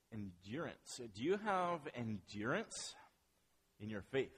endurance. Do you have endurance in your faith?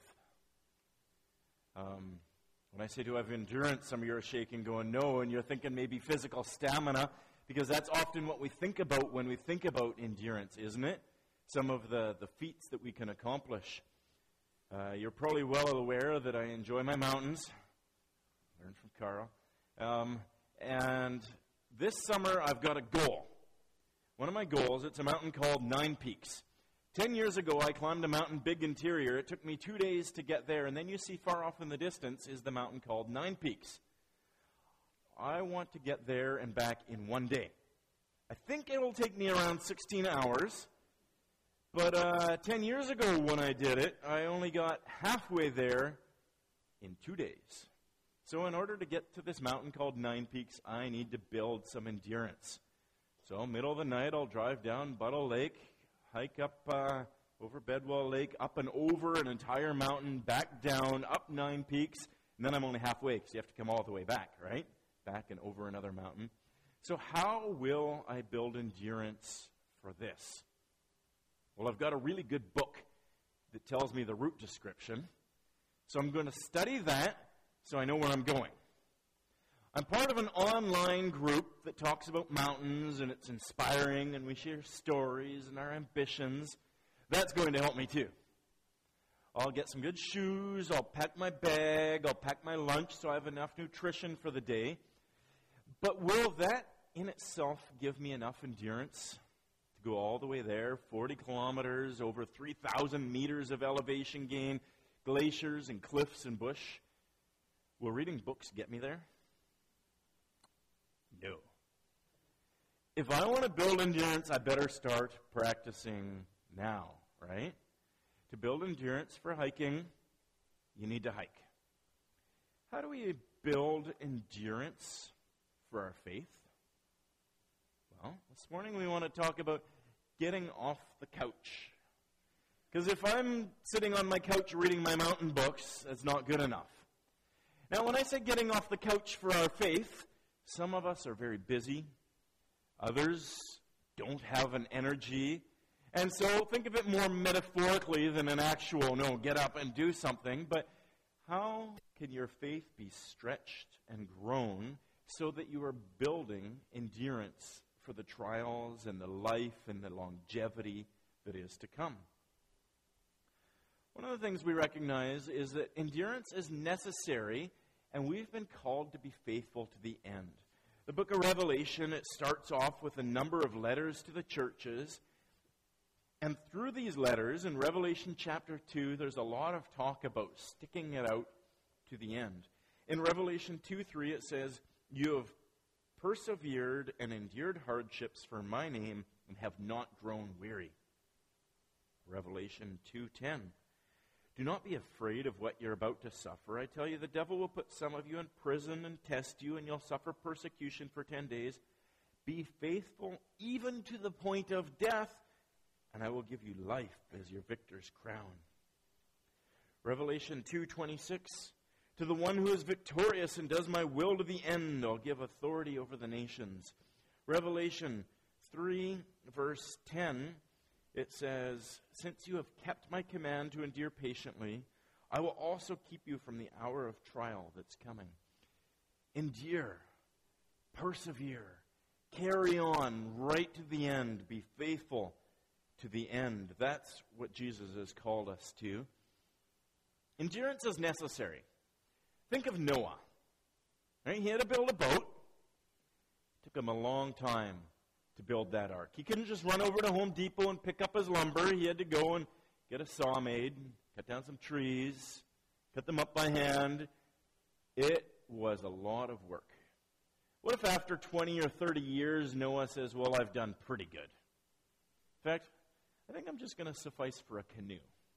When I say, do I have endurance, some of you are shaking, going, no, and you're thinking maybe physical stamina, because that's often what we think about when we think about endurance, isn't it? Some of the feats that we can accomplish. You're probably well aware that I enjoy my mountains. Learned from Carl. And this summer, I've got a goal. One of my goals, it's a mountain called Nine Peaks. 10 years ago, I climbed a mountain, Big Interior. It took me 2 days to get there, and then you see far off in the distance is the mountain called Nine Peaks. I want to get there and back in 1 day. I think it'll take me around 16 hours, but 10 years ago when I did it, I only got halfway there in 2 days. So in order to get to this mountain called Nine Peaks, I need to build some endurance. So middle of the night, I'll drive down Buttle Lake, hike up over Bedwell Lake, up and over an entire mountain, back down, up Nine Peaks, and then I'm only halfway because you have to come all the way back, right? Back and over another mountain. So how will I build endurance for this? Well, I've got a really good book that tells me the route description. So I'm going to study that so I know where I'm going. I'm part of an online group that talks about mountains, and it's inspiring, and we share stories and our ambitions. That's going to help me too. I'll get some good shoes, I'll pack my bag, I'll pack my lunch so I have enough nutrition for the day. But will that in itself give me enough endurance to go all the way there, 40 kilometers, over 3,000 meters of elevation gain, glaciers and cliffs and bush? Will reading books get me there? No. If I want to build endurance, I better start practicing now, right? To build endurance for hiking, you need to hike. How do we build endurance for our faith? Well, this morning we want to talk about getting off the couch. Because if I'm sitting on my couch reading my mountain books, that's not good enough. Now, when I say getting off the couch for our faith, some of us are very busy. Others don't have an energy. And so think of it more metaphorically than an actual, no, get up and do something. But how can your faith be stretched and grown so that you are building endurance for the trials and the life and the longevity that is to come? One of the things we recognize is that endurance is necessary, and we've been called to be faithful to the end. The book of Revelation, it starts off with a number of letters to the churches. And through these letters, in Revelation chapter 2, there's a lot of talk about sticking it out to the end. In Revelation 2:3, it says, "You have persevered and endured hardships for my name and have not grown weary." Revelation 2:10, "Do not be afraid of what you're about to suffer. I tell you, the devil will put some of you in prison and test you, and you'll suffer persecution for 10 days. Be faithful even to the point of death, and I will give you life as your victor's crown." Revelation 2:26, "To the one who is victorious and does my will to the end, I'll give authority over the nations." Revelation 3, verse 10, it says, "Since you have kept my command to endure patiently, I will also keep you from the hour of trial that's coming." Endure, persevere, carry on right to the end, be faithful to the end. That's what Jesus has called us to. Endurance is necessary. Think of Noah. Right? He had to build a boat. It took him a long time to build that ark. He couldn't just run over to Home Depot and pick up his lumber. He had to go and get a saw made, cut down some trees, cut them up by hand. It was a lot of work. What if after 20 or 30 years, Noah says, "Well, I've done pretty good. In fact, I think I'm just going to suffice for a canoe."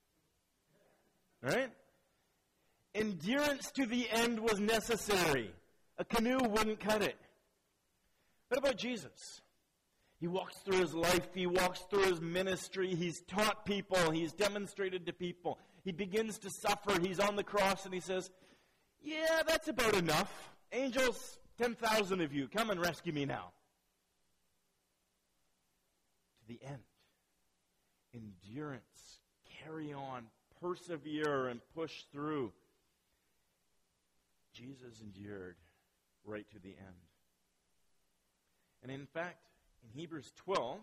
All right? Endurance to the end was necessary. A canoe wouldn't cut it. What about Jesus? He walks through his life. He walks through his ministry. He's taught people. He's demonstrated to people. He begins to suffer. He's on the cross and he says, "Yeah, that's about enough. Angels, 10,000 of you, come and rescue me now." To the end. endurance, carry on, persevere, and push through. Jesus endured right to the end. And in fact, in Hebrews 12,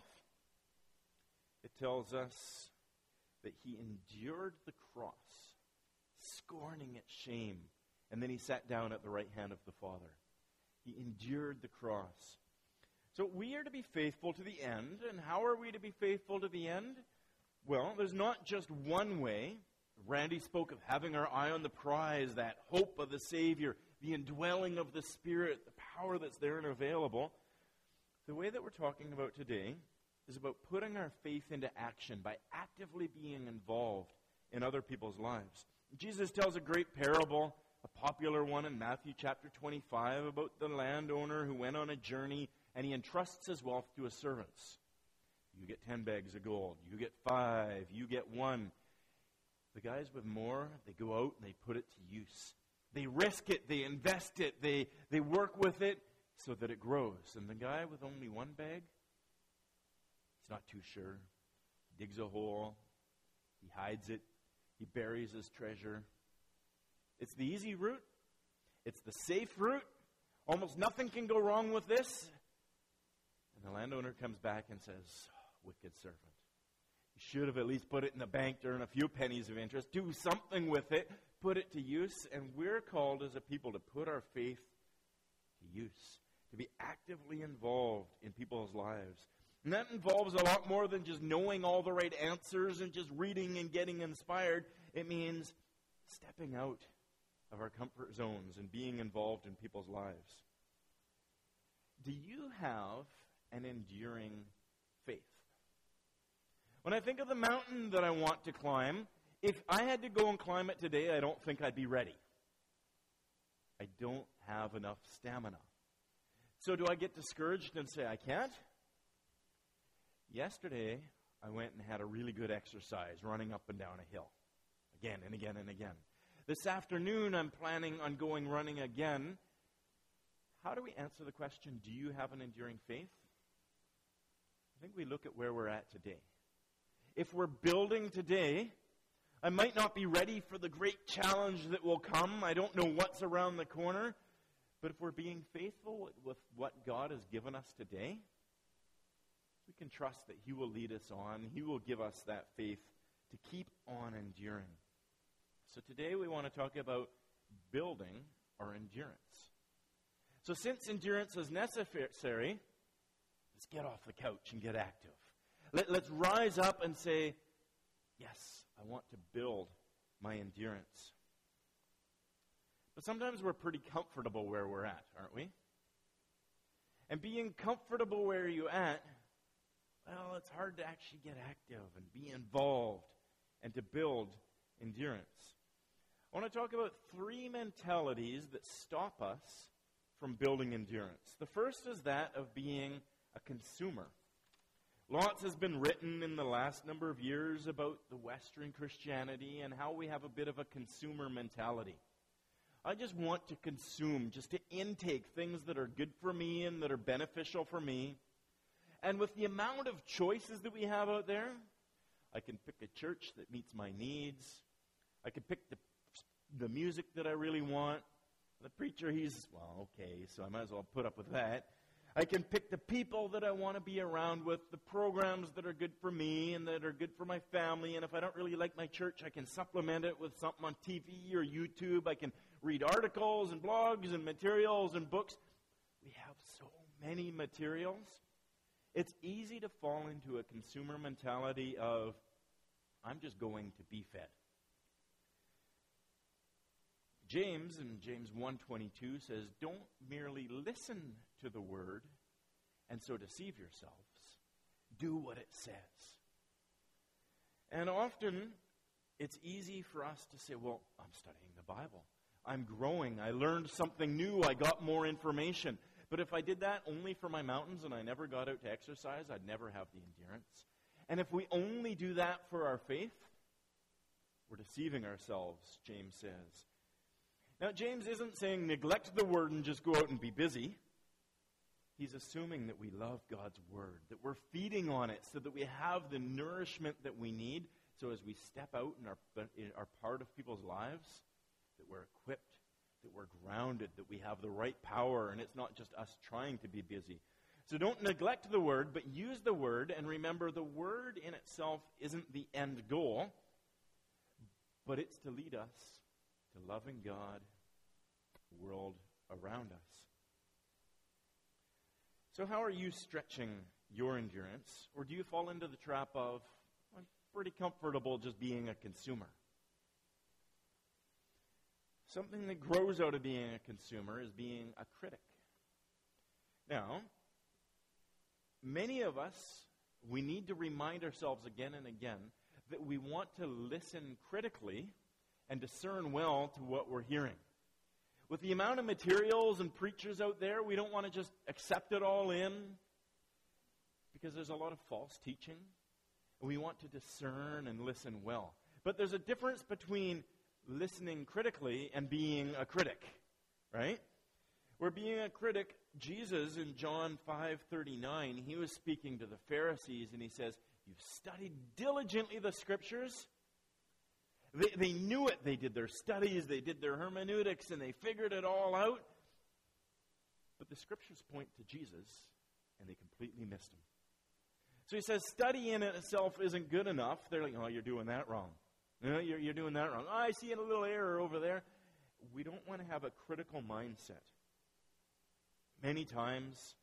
it tells us that he endured the cross, scorning its shame, and then he sat down at the right hand of the Father. He endured the cross. So we are to be faithful to the end. And how are we to be faithful to the end? Well, there's not just one way. Randy spoke of having our eye on the prize, that hope of the Savior, the indwelling of the Spirit, the power that's there and available. The way that we're talking about today is about putting our faith into action by actively being involved in other people's lives. Jesus tells a great parable, a popular one in Matthew chapter 25, about the landowner who went on a journey and he entrusts his wealth to his servants. You get 10 bags of gold. You get 5. You get 1. The guys with more, they go out and they put it to use. They risk it. They invest it. They work with it so that it grows. And the guy with only 1 bag, he's not too sure. He digs a hole. He hides it. He buries his treasure. It's the easy route. It's the safe route. Almost nothing can go wrong with this. And the landowner comes back and says, wicked servant. You should have at least put it in the bank to earn a few pennies of interest. Do something with it. Put it to use. And we're called as a people to put our faith to use. To be actively involved in people's lives. And that involves a lot more than just knowing all the right answers and just reading and getting inspired. It means stepping out of our comfort zones and being involved in people's lives. Do you have an enduring faith? When I think of the mountain that I want to climb, if I had to go and climb it today, I don't think I'd be ready. I don't have enough stamina. So do I get discouraged and say, I can't? Yesterday, I went and had a really good exercise running up and down a hill. Again and again and again. This afternoon, I'm planning on going running again. How do we answer the question, do you have an enduring faith? I think we look at where we're at today. If we're building today, I might not be ready for the great challenge that will come. I don't know what's around the corner. But if we're being faithful with what God has given us today, we can trust that He will lead us on. He will give us that faith to keep on enduring. So today we want to talk about building our endurance. So since endurance is necessary, let's get off the couch and get active. Let's rise up and say, yes, I want to build my endurance. But sometimes we're pretty comfortable where we're at, aren't we? And being comfortable where you're at, well, it's hard to actually get active and be involved and to build endurance. I want to talk about 3 mentalities that stop us from building endurance. The first is that of being a consumer. Lots has been written in the last number of years about the Western Christianity and how we have a bit of a consumer mentality. I just want to consume, just to intake things that are good for me and that are beneficial for me. And with the amount of choices that we have out there, I can pick a church that meets my needs. I can pick the music that I really want. The preacher, well, okay, so I might as well put up with that. I can pick the people that I want to be around with, the programs that are good for me and that are good for my family. And if I don't really like my church, I can supplement it with something on TV or YouTube. I can read articles and blogs and materials and books. We have so many materials. It's easy to fall into a consumer mentality of, I'm just going to be fed. James, in James 1:22, says, don't merely listen to the word and so deceive yourselves. Do what it says. And often, it's easy for us to say, well, I'm studying the Bible. I'm growing. I learned something new. I got more information. But if I did that only for my mountains and I never got out to exercise, I'd never have the endurance. And if we only do that for our faith, we're deceiving ourselves, James says. Now, James isn't saying neglect the word and just go out and be busy. he's assuming that we love God's word, that we're feeding on it so that we have the nourishment that we need. So as we step out and are part of people's lives, that we're equipped, that we're grounded, that we have the right power, and it's not just us trying to be busy. So don't neglect the word, but use the word, and remember the word in itself isn't the end goal, but it's to lead us to loving God, the world around us. So how are you stretching your endurance? Or do you fall into the trap of, I'm pretty comfortable just being a consumer? Something that grows out of being a consumer is being a critic. Now, many of us, we need to remind ourselves again and again that we want to listen critically and discern well to what we're hearing. With the amount of materials and preachers out there, we don't want to just accept it all in because there's a lot of false teaching. And we want to discern and listen well. But there's a difference between listening critically and being a critic, right? Where being a critic, Jesus in John 5:39, he was speaking to the Pharisees and he says, you've studied diligently the scriptures. They knew it. They did their studies, they did their hermeneutics, and they figured it all out. But the scriptures point to Jesus, and they completely missed him. So he says, study in it itself isn't good enough. They're like, oh, you're doing that wrong. No, you're doing that wrong. Oh, I see a little error over there. We don't want to have a critical mindset. Many times,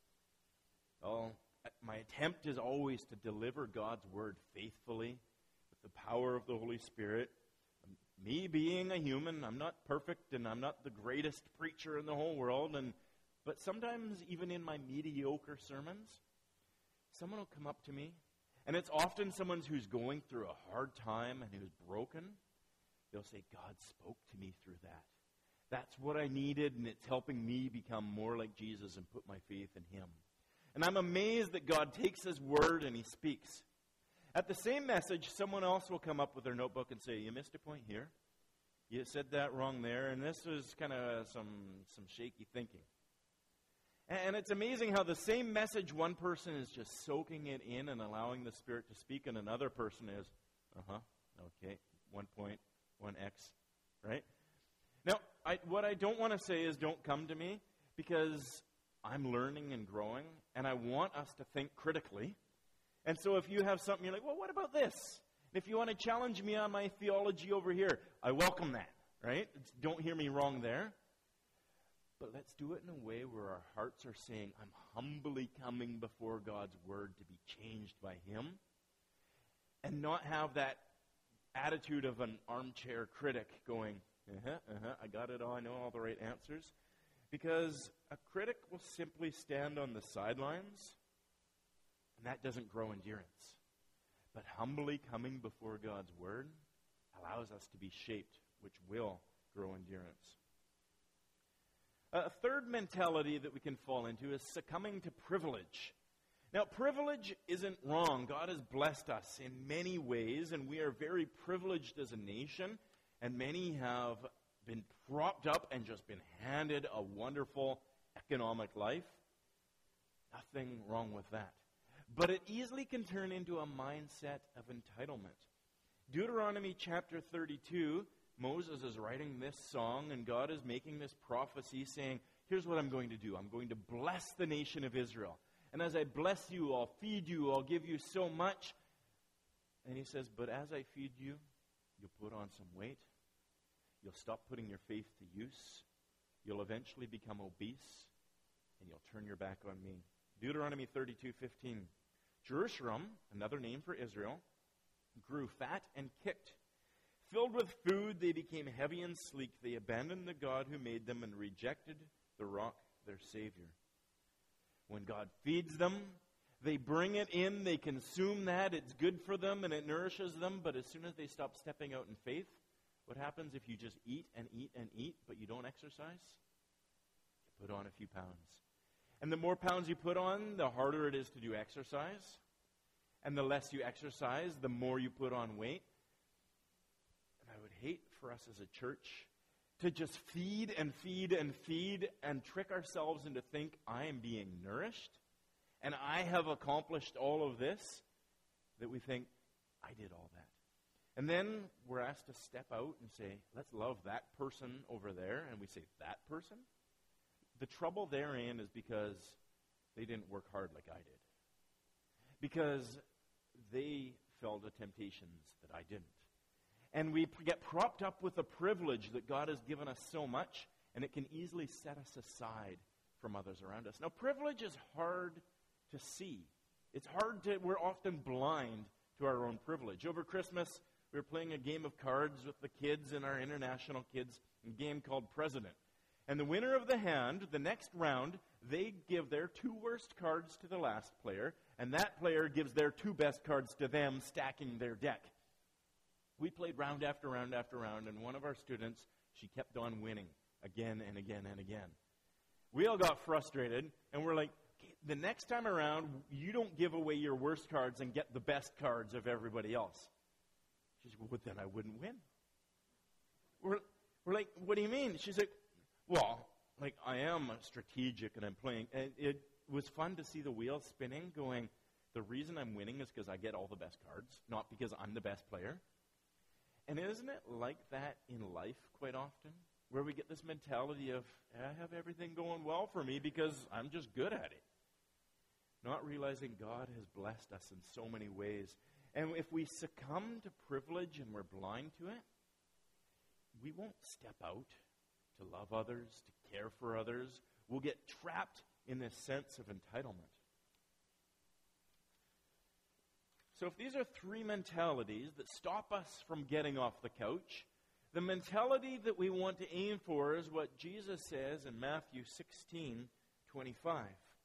my attempt is always to deliver God's word faithfully with the power of the Holy Spirit. Me being a human, I'm not perfect and I'm not the greatest preacher in the whole world. But sometimes, even in my mediocre sermons, someone will come up to me, and it's often someone who's going through a hard time and who's broken. They'll say, God spoke to me through that. That's what I needed, and it's helping me become more like Jesus and put my faith in him. And I'm amazed that God takes his word and he speaks. At the same message, someone else will come up with their notebook and say, you missed a point here. You said that wrong there, and this was kind of some shaky thinking. And it's amazing how the same message, one person is just soaking it in and allowing the Spirit to speak, and another person is, okay, 1 point, 1x, right? Now, what I don't want to say is don't come to me, because I'm learning and growing, and I want us to think critically. And so if you have something, you're like, well, what about this? And if you want to challenge me on my theology over here, I welcome that, right? Don't hear me wrong there. But let's do it in a way where our hearts are saying, I'm humbly coming before God's word to be changed by him. And not have that attitude of an armchair critic going, I got it all, I know all the right answers. Because a critic will simply stand on the sidelines, and that doesn't grow endurance. But humbly coming before God's word allows us to be shaped, which will grow endurance. A third mentality that we can fall into is succumbing to privilege. Now, privilege isn't wrong. God has blessed us in many ways, and we are very privileged as a nation, and many have been propped up and just been handed a wonderful economic life. Nothing wrong with that. But it easily can turn into a mindset of entitlement. Deuteronomy chapter 32, Moses is writing this song, and God is making this prophecy saying, here's what I'm going to do. I'm going to bless the nation of Israel. And as I bless you, I'll feed you, I'll give you so much. And he says, but as I feed you, you'll put on some weight. You'll stop putting your faith to use. You'll eventually become obese, and you'll turn your back on me. Deuteronomy 32:15. Jerusalem, another name for Israel, grew fat and kicked. Filled with food, they became heavy and sleek. They abandoned the God who made them and rejected the rock, their Savior. When God feeds them, they bring it in, they consume that, it's good for them and it nourishes them, but as soon as they stop stepping out in faith, what happens if you just eat and eat and eat, but you don't exercise? You put on a few pounds. And the more pounds you put on, the harder it is to do exercise. And the less you exercise, the more you put on weight. And I would hate for us as a church to just feed and feed and feed and trick ourselves into think I am being nourished and I have accomplished all of this, that we think, I did all that. And then we're asked to step out and say, let's love that person over there. And we say, that person? The trouble therein is because they didn't work hard like I did. Because they fell to temptations that I didn't. And we get propped up with the privilege that God has given us so much, and it can easily set us aside from others around us. Now, privilege is hard to see. It's hard to, we're often blind to our own privilege. Over Christmas, we were playing a game of cards with the kids in our international kids, a game called President. And the winner of the hand, the next round, they give their 2 worst cards to the last player, and that player gives their 2 best cards to them, stacking their deck. We played round after round after round, and one of our students, she kept on winning again and again and again. We all got frustrated, and we're like, the next time around, you don't give away your worst cards and get the best cards of everybody else. She said, well, then I wouldn't win. We're like, what do you mean? She's like, well, like, I am strategic and I'm playing. And it was fun to see the wheels spinning, going, the reason I'm winning is because I get all the best cards, not because I'm the best player. And isn't it like that in life quite often? Where we get this mentality of, I have everything going well for me because I'm just good at it. Not realizing God has blessed us in so many ways. And if we succumb to privilege and we're blind to it, we won't step out to love others, to care for others. We'll get trapped in this sense of entitlement. So if these are 3 mentalities that stop us from getting off the couch, the mentality that we want to aim for is what Jesus says in Matthew 16:25.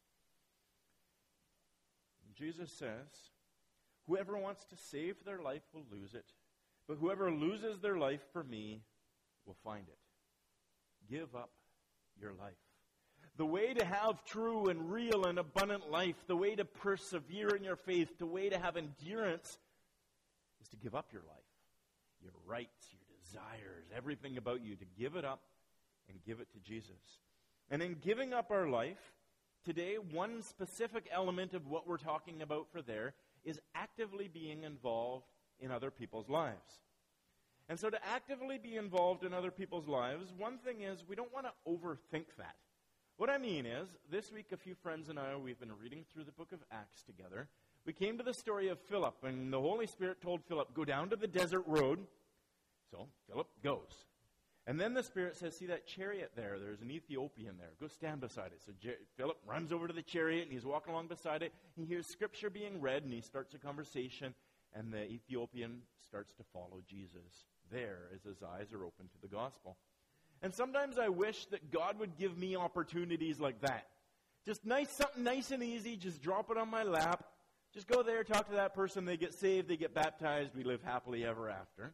Jesus says, whoever wants to save their life will lose it, but whoever loses their life for me will find it. Give up your life. The way to have true and real and abundant life, the way to persevere in your faith, the way to have endurance is to give up your life, your rights, your desires, everything about you, to give it up and give it to Jesus. And in giving up our life, today, one specific element of what we're talking about for there is actively being involved in other people's lives. And so to actively be involved in other people's lives, one thing is we don't want to overthink that. What I mean is, this week a few friends and I, we've been reading through the book of Acts together. We came to the story of Philip, and the Holy Spirit told Philip, go down to the desert road. So Philip goes. And then the Spirit says, see that chariot there? There's an Ethiopian there. Go stand beside it. So Philip runs over to the chariot, and he's walking along beside it. He hears Scripture being read, and he starts a conversation, and the Ethiopian starts to follow Jesus there as his eyes are open to the gospel. And sometimes I wish that God would give me opportunities like that. Just something nice and easy, just drop it on my lap. Just go there, talk to that person, they get saved, they get baptized, we live happily ever after.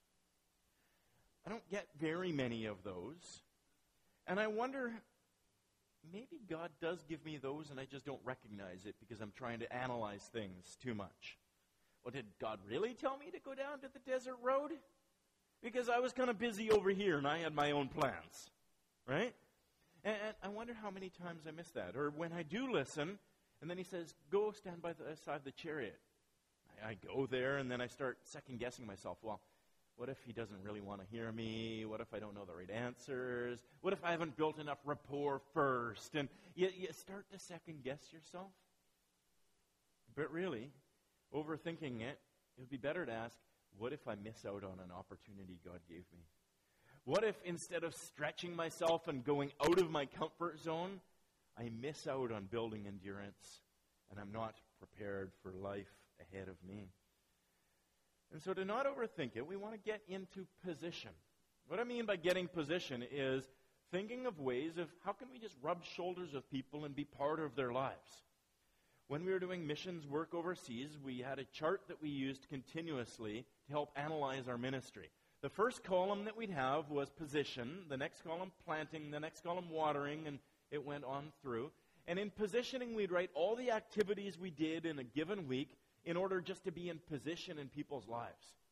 I don't get very many of those. And I wonder, maybe God does give me those and I just don't recognize it because I'm trying to analyze things too much. Well, did God really tell me to go down to the desert road? Because I was kind of busy over here and I had my own plans, right? And I wonder how many times I miss that. Or when I do listen, and then he says, go stand by the side of the chariot. I go there and then I start second-guessing myself. Well, what if he doesn't really want to hear me? What if I don't know the right answers? What if I haven't built enough rapport first? And you start to second-guess yourself. But really, overthinking it, it would be better to ask, what if I miss out on an opportunity God gave me? What if instead of stretching myself and going out of my comfort zone, I miss out on building endurance and I'm not prepared for life ahead of me? And so to not overthink it, we want to get into position. What I mean by getting position is thinking of ways of how can we just rub shoulders with people and be part of their lives. When we were doing missions work overseas, we had a chart that we used continuously to help analyze our ministry. The first column that we'd have was position, the next column planting, the next column watering, and it went on through. And in positioning, we'd write all the activities we did in a given week in order just to be in position in people's lives.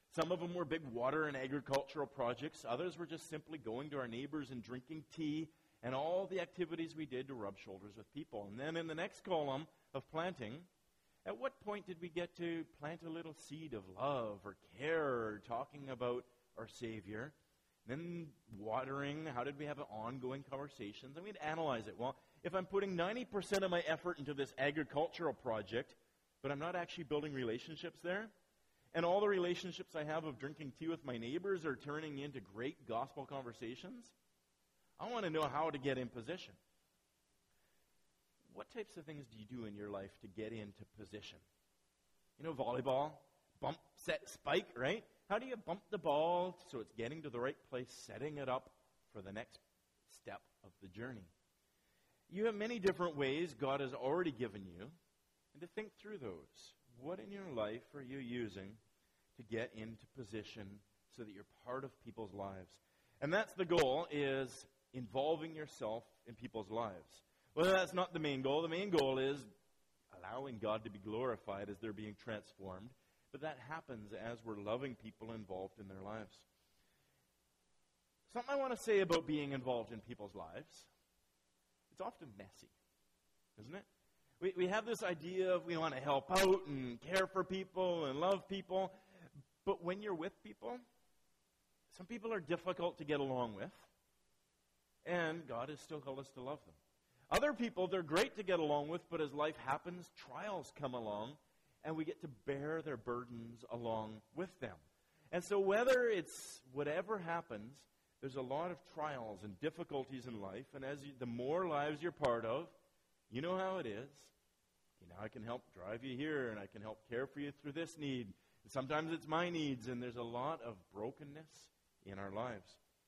Some of them were big water and agricultural projects. Others were just simply going to our neighbors and drinking tea and all the activities we did to rub shoulders with people. And then in the next column of planting, at what point did we get to plant a little seed of love or care or talking about our Savior? Then watering, how did we have ongoing conversations? And we'd analyze it. Well, if I'm putting 90% of my effort into this agricultural project, but I'm not actually building relationships there, and all the relationships I have of drinking tea with my neighbors are turning into great gospel conversations, I want to know how to get in position. What types of things do you do in your life to get into position? You know, volleyball, bump, set, spike, right? How do you bump the ball so it's getting to the right place, setting it up for the next step of the journey? You have many different ways God has already given you, and to think through those. What in your life are you using to get into position so that you're part of people's lives? And that's the goal, is involving yourself in people's lives. Well, that's not the main goal. The main goal is allowing God to be glorified as they're being transformed. But that happens as we're loving people involved in their lives. Something I want to say about being involved in people's lives, it's often messy, isn't it? We have this idea of we want to help out and care for people and love people. But when you're with people, some people are difficult to get along with. And God has still called us to love them. Other people, they're great to get along with, but as life happens, trials come along, and we get to bear their burdens along with them. And so whatever happens, there's a lot of trials and difficulties in life, and the more lives you're part of, you know how it is. I can help drive you here, and I can help care for you through this need. And sometimes it's my needs, and there's a lot of brokenness in our lives.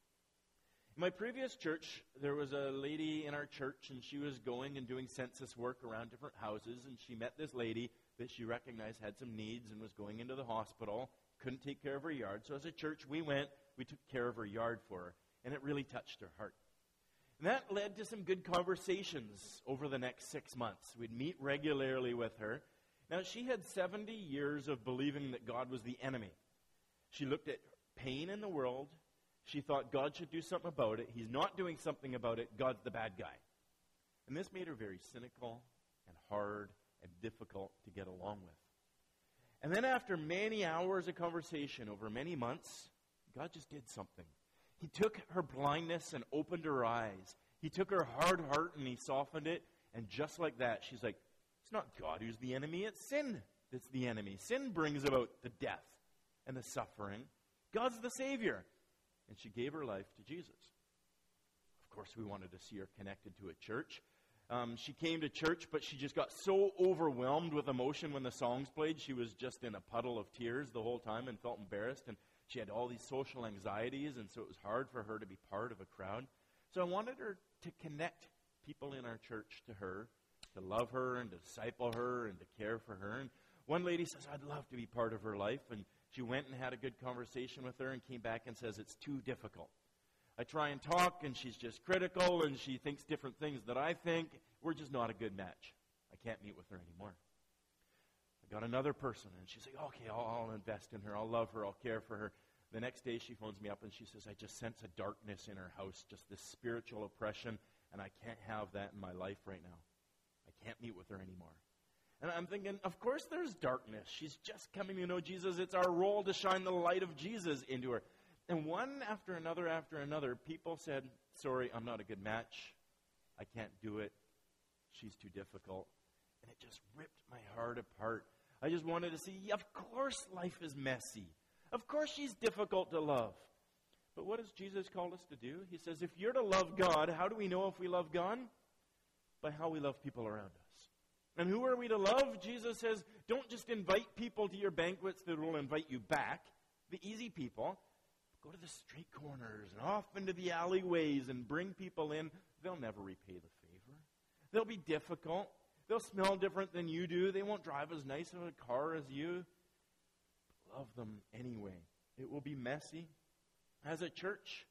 In my previous church, there was a lady in our church, and she was going and doing census work around different houses, and she met this lady that she recognized had some needs and was going into the hospital, couldn't take care of her yard. So as a church, we took care of her yard for her, and it really touched her heart. And that led to some good conversations over the next 6 months. We'd meet regularly with her. Now, she had 70 years of believing that God was the enemy. She looked at pain in the world. She thought God should do something about it. He's not doing something about it. God's the bad guy. And this made her very cynical and hard and difficult to get along with. And then after many hours of conversation over many months, God just did something. He took her blindness and opened her eyes. He took her hard heart and he softened it. And just like that, she's like, it's not God who's the enemy, it's sin that's the enemy. Sin brings about the death and the suffering. God's the Savior. And she gave her life to Jesus. Of course, we wanted to see her connected to a church. She came to church, but she just got so overwhelmed with emotion when the songs played. She was just in a puddle of tears the whole time and felt embarrassed. And she had all these social anxieties, and so it was hard for her to be part of a crowd. So I wanted her to connect people in our church to her, to love her and to disciple her and to care for her. And one lady says, I'd love to be part of her life. And she went and had a good conversation with her and came back and says, it's too difficult. I try and talk, and she's just critical, and she thinks different things that I think. We're just not a good match. I can't meet with her anymore. I got another person, and she's like, okay, I'll invest in her. I'll love her. I'll care for her. The next day, she phones me up, and she says, I just sense a darkness in her house, just this spiritual oppression, and I can't have that in my life right now. I can't meet with her anymore. And I'm thinking, of course there's darkness. She's just coming to know Jesus. It's our role to shine the light of Jesus into her. And one after another, people said, sorry, I'm not a good match. I can't do it. She's too difficult. And it just ripped my heart apart. I just wanted to see, of course life is messy. Of course she's difficult to love. But what has Jesus called us to do? He says, if you're to love God, how do we know if we love God? By how we love people around us. And who are we to love? Jesus says, don't just invite people to your banquets that will invite you back, the easy people. Go to the street corners and off into the alleyways and bring people in. They'll never repay the favor. They'll be difficult. They'll smell different than you do. They won't drive as nice of a car as you. Love them anyway. It will be messy. As a church,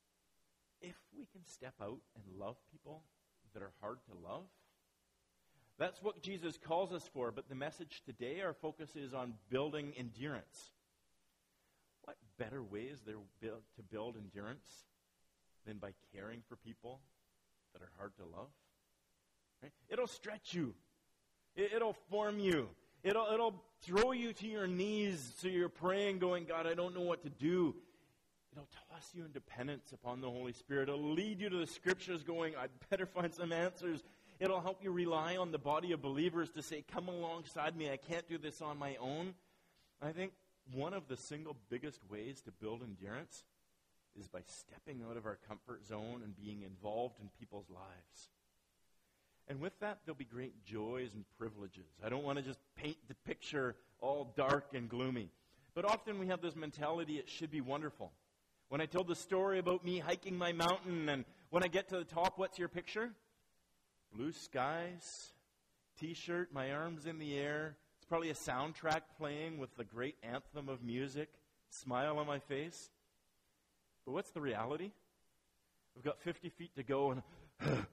if we can step out and love people that are hard to love, That's what Jesus calls us for, but the message today, our focus is on building endurance. What better way is there to build endurance than by caring for people that are hard to love? Right? It'll stretch you. It'll form you. It'll throw you to your knees so you're praying, going, God, I don't know what to do. It'll toss you in dependence upon the Holy Spirit. It'll lead you to the Scriptures going, I'd better find some answers. It'll help you rely on the body of believers to say, come alongside me. I can't do this on my own. I think one of the single biggest ways to build endurance is by stepping out of our comfort zone and being involved in people's lives. And with that, there'll be great joys and privileges. I don't want to just paint the picture all dark and gloomy. But often we have this mentality, it should be wonderful. When I told the story about me hiking my mountain, and when I get to the top, what's your picture? Blue skies, t-shirt, my arms in the air. It's probably a soundtrack playing with the great anthem of music, smile on my face. But what's the reality? We've got 50 feet to go, and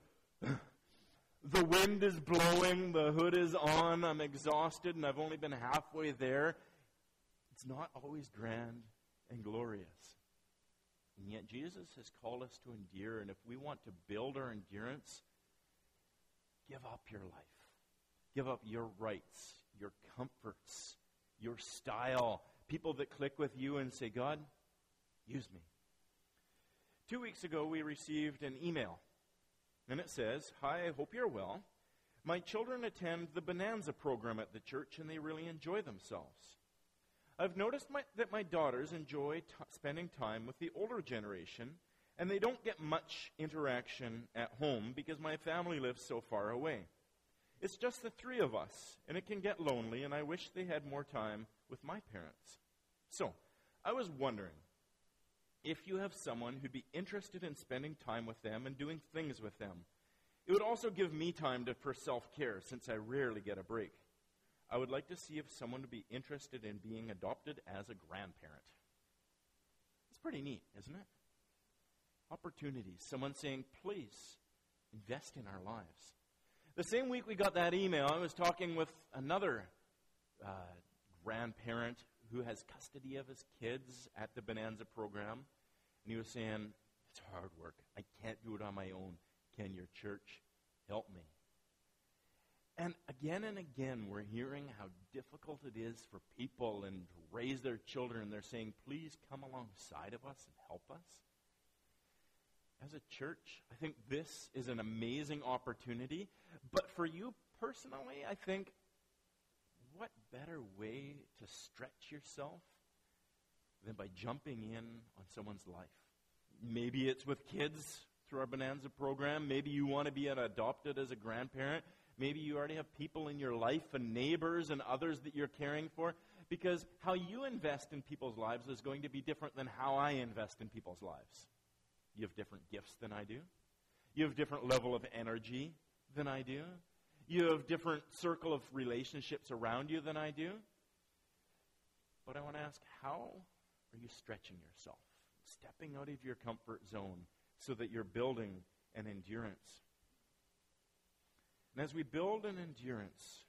the wind is blowing, the hood is on, I'm exhausted, and I've only been halfway there. It's not always grand and glorious. And yet Jesus has called us to endure, and if we want to build our endurance, give up your life. Give up your rights, your comforts, your style. People that click with you and say, God, use me. 2 weeks ago, we received an email. And it says, hi, I hope you're well. My children attend the Bonanza program at the church, and they really enjoy themselves. I've noticed that my daughters enjoy spending time with the older generation, and they don't get much interaction at home because my family lives so far away. It's just the three of us, and it can get lonely, and I wish they had more time with my parents. So, I was wondering, if you have someone who'd be interested in spending time with them and doing things with them, it would also give me time for self-care, since I rarely get a break. I would like to see if someone would be interested in being adopted as a grandparent. It's pretty neat, isn't it? Opportunities. Someone saying, please, invest in our lives. The same week we got that email, I was talking with another grandparent who has custody of his kids at the Bonanza program. And he was saying, it's hard work. I can't do it on my own. Can your church help me? And again, we're hearing how difficult it is for people and to raise their children. They're saying, please come alongside of us and help us. As a church, I think this is an amazing opportunity. But for you personally, I think, what better way to stretch yourself than by jumping in on someone's life? Maybe it's with kids through our Bonanza program. Maybe you want to be adopted as a grandparent. Maybe you already have people in your life and neighbors and others that you're caring for. Because how you invest in people's lives is going to be different than how I invest in people's lives. You have different gifts than I do. You have different level of energy than I do. You have different circle of relationships around you than I do. But I want to ask, how are you stretching yourself? Stepping out of your comfort zone so that you're building an endurance. And as we build an endurance,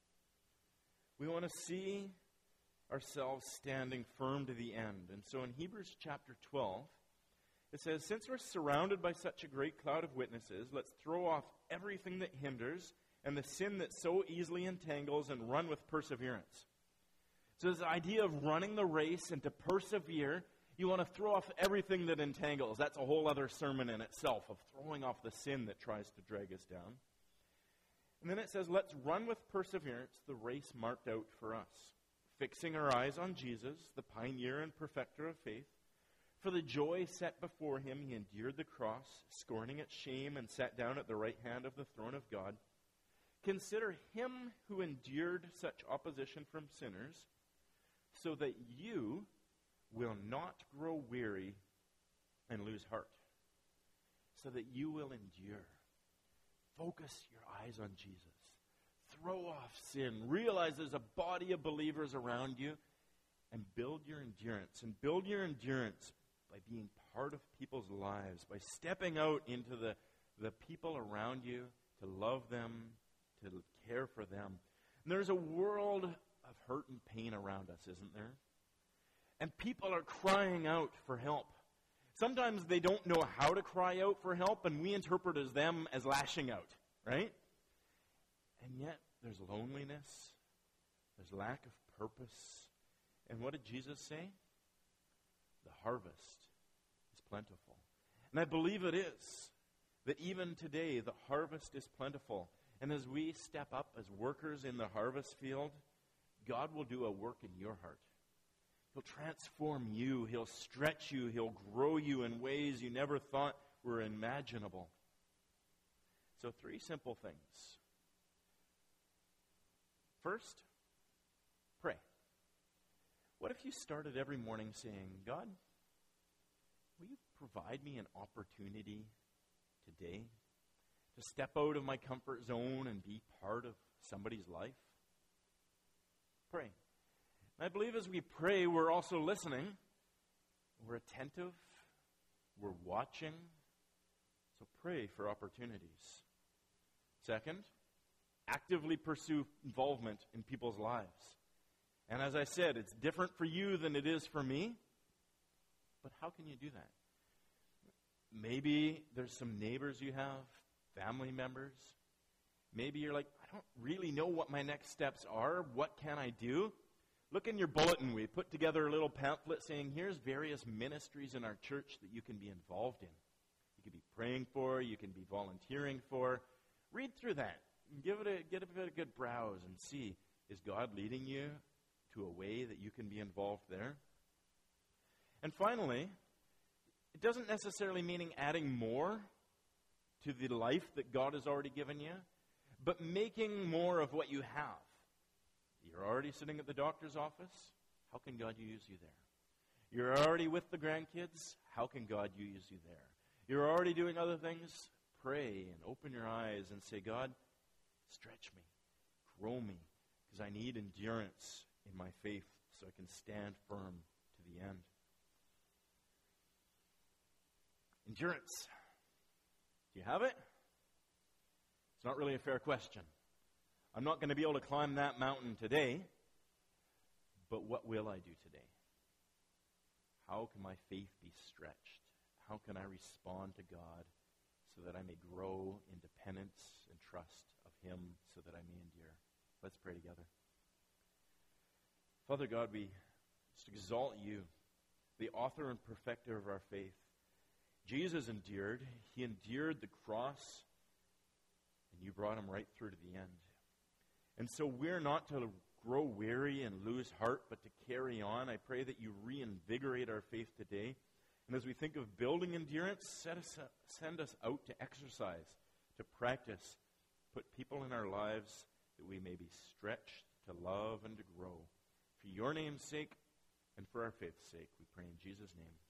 we want to see ourselves standing firm to the end. And so in Hebrews chapter 12, it says, since we're surrounded by such a great cloud of witnesses, let's throw off everything that hinders and the sin that so easily entangles and run with perseverance. So this idea of running the race and to persevere, you want to throw off everything that entangles. That's a whole other sermon in itself, of throwing off the sin that tries to drag us down. And then it says, let's run with perseverance the race marked out for us, fixing our eyes on Jesus, the pioneer and perfecter of faith. For the joy set before him, he endured the cross, scorning its shame, and sat down at the right hand of the throne of God. Consider him who endured such opposition from sinners, so that you will not grow weary and lose heart. So that you will endure. Focus your eyes on Jesus. Throw off sin. Realize there's a body of believers around you. And build your endurance. And build your endurance by being part of people's lives. By stepping out into the people around you to love them, to care for them. And there's a world of hurt and pain around us, isn't there? And people are crying out for help. Sometimes they don't know how to cry out for help, and we interpret them as lashing out, right? And yet, there's loneliness, there's lack of purpose. And what did Jesus say? The harvest is plentiful. And I believe it is, that even today, the harvest is plentiful. And as we step up as workers in the harvest field, God will do a work in your heart. He'll transform you. He'll stretch you. He'll grow you in ways you never thought were imaginable. So 3 simple things. First, pray. What if you started every morning saying, God, will you provide me an opportunity today to step out of my comfort zone and be part of somebody's life? Pray. And I believe as we pray, we're also listening. We're attentive. We're watching. So pray for opportunities. Second, actively pursue involvement in people's lives. And as I said, it's different for you than it is for me. But how can you do that? Maybe there's some neighbors you have, family members. Maybe you're like, I don't really know what my next steps are. What can I do? Look in your bulletin. We put together a little pamphlet saying, here's various ministries in our church that you can be involved in. You can be praying for, you can be volunteering for. Read through that. Get a good browse and see, is God leading you to a way that you can be involved there? And finally, it doesn't necessarily mean adding more to the life that God has already given you, but making more of what you have. You're already sitting at the doctor's office. How can God use you there? You're already with the grandkids. How can God use you there? You're already doing other things. Pray and open your eyes and say, God, stretch me, grow me, because I need endurance in my faith so I can stand firm to the end. Endurance. Do you have it? It's not really a fair question. I'm not going to be able to climb that mountain today, but what will I do today? How can my faith be stretched? How can I respond to God so that I may grow in dependence and trust of Him so that I may endure? Let's pray together. Father God, we just exalt You, the author and perfecter of our faith. Jesus endured. He endured the cross, and You brought Him right through to the end. And so we're not to grow weary and lose heart, but to carry on. I pray that You reinvigorate our faith today. And as we think of building endurance, send us out to exercise, to practice, put people in our lives that we may be stretched to love and to grow. For Your name's sake and for our faith's sake, we pray in Jesus' name.